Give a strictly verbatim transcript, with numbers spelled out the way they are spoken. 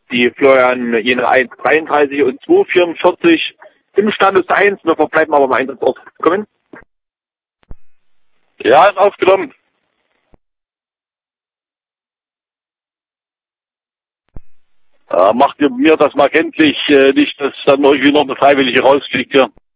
die Florian Jena eins dreiunddreißig und zwei vierundvierzig im Status eins. Wir verbleiben aber im Einsatzort. Kommen. Ja, ist aufgenommen. Äh, macht ihr mir das mal kenntlich, äh, nicht, dass dann irgendwie noch eine Freiwillige rausfliegt hier.